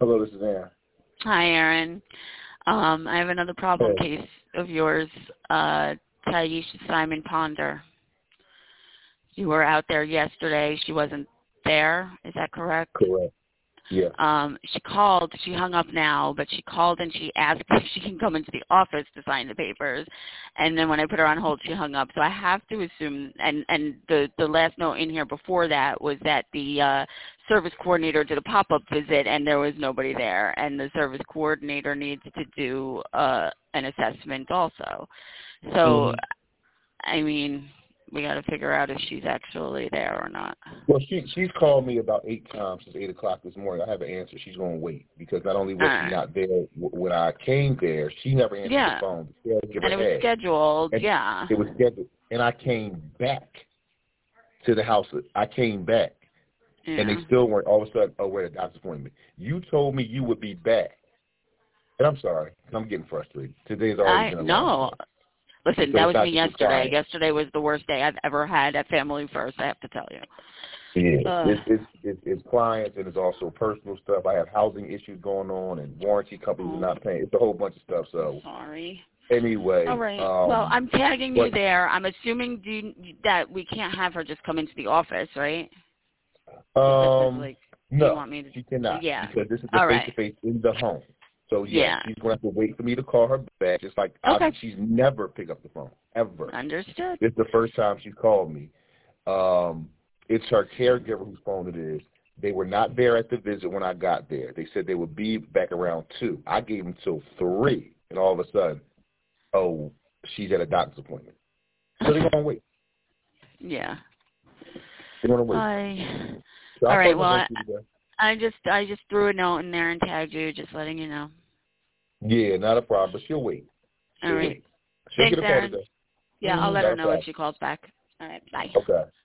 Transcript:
Hello, this is Aaron. Hi, Aaron. I have another problem Hey. case of yours, Taisha Simon Ponder. You were out there yesterday. She wasn't there. Is that correct? Correct. Yeah. She called. She hung up now, but she called and she asked if she can come into the office to sign the papers. And then when I put her on hold, she hung up. So I have to assume, and the last note in here before that was that the service coordinator did a pop-up visit and there was nobody there. And the service coordinator needs to do an assessment also. So, I mean, we got to figure out if she's actually there or not. Well, she's called me about 8 times since 8 o'clock this morning. I haven't answered. She's going to wait because not only was she not there when I came there, she never answered the phone. And it was scheduled, It was scheduled. And I came back to the house. I came back, and they still weren't. All of a sudden, oh, wait, a doctor's appointment. You told me you would be back. And I'm sorry. I'm getting frustrated. Today's already been a long day. Listen, that was me yesterday. Yesterday was the worst day I've ever had at Family First, I have to tell you. Yeah, it's clients and it's also personal stuff. I have housing issues going on and warranty companies are not paying. It's a whole bunch of stuff. So sorry. Anyway. All right. Well, I'm tagging you there. I'm assuming that we can't have her just come into the office, right? No, you want me to, she cannot. Yeah. Because this is the face-to-face in the home. So, she's going to have to wait for me to call her back, just like she's never picked up the phone, ever. Understood. It's the first time she's called me. It's her caregiver whose phone it is. They were not there at the visit when I got there. They said they would be back around 2. I gave them till 3, and all of a sudden, she's at a doctor's appointment. So they're going to wait. Yeah. They're going to wait. All right, well, I just threw a note in there and tagged you, just letting you know. Yeah, not a problem, but she'll wait. All right. She'll Thanks, get a call Aaron. today. Yeah, I'll let her know if she calls back. All right, bye. Okay.